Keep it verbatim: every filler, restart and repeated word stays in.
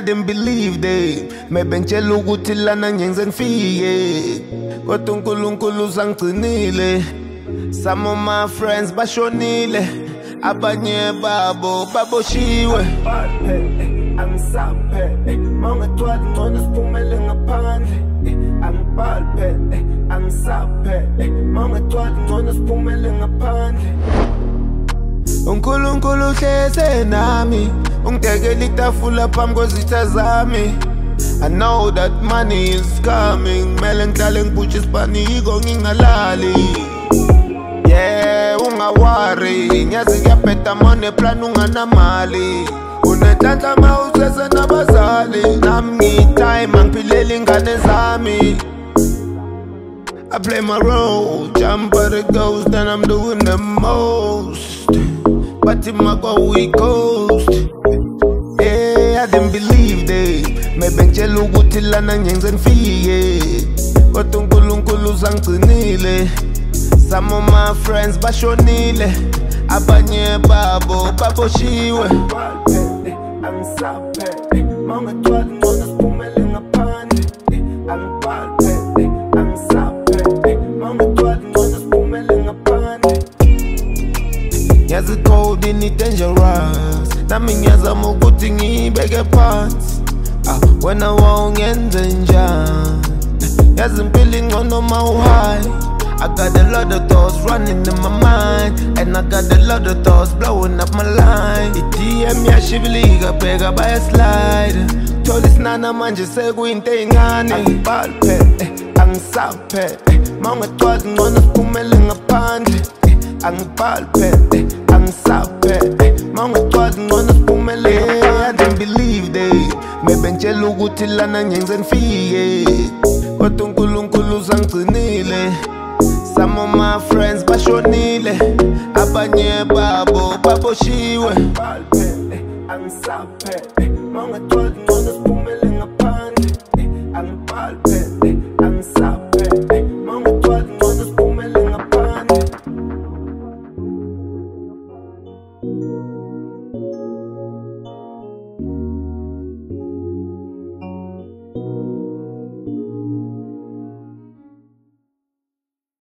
didn't believe they mebengitshela ukuthi lana ngiyenze ngifike kodwa uNkulunkulu uzangigcinile. Some of my friends bashonile, abanye babo baboshiwe. Angisaphe mawungathwali ngcono siphumele ngaphandle. Angibhalphe angisaphe mawungathwali ngcono siphumele ngaphandle. uNkulunkulu uhleze nami, ungidekela itafula phambi kwezitha zami. I know that money is coming, mele ngihlale ngibutshe isipaniko ngingalali. Yeah, ungawari, ngiyazi kuyabheda mone plan unganamali. Unenhlanhla mawusese nabazali, nami ngitime angiphilele ingane zami. I play my role, jump but it goes, then I'm doing the most. But in my go we ghost. Yeah, I didn't believe they mebengitshela ukuthi lana ngiyenze ngifike kodwa uNkulunkulu uzangigcinile. Some of my friends bashonile, abanye babo baboshiwe. Angisaphe mawungathwali ngcono siphumele ngaphandle. Angibhalphe angisaphe mawungathwali ngcono siphumele ngaphandle. Ngiyazi cold ini dangerous, nami ngiyazama ukuthi ngiyibeke phansi. Ah, wena wawungenze njani? Yazi impilo ingcono mawuhigh. I got a lot of thoughts running in my mind, and I got a lot of thoughts blowing up my line. I-D M yashibilika bheka bayaslide, thola isinana manje sekuyinto ey'ncane. Angibhalphe angisaphe mawungathwali ngcono siphumele ngaphandle. Angibhalphe angisaphe mawungathwali ngcono siphumele ngaphandle. I didn't believe they mebengitshela ukuthi lana ngiyenze ngifike kodwa uNkulunkulu uzangigcinile. Some of my friends bashonile, abanye babo baboshiwe. Angisaphe mawungathwali ngcono siphumele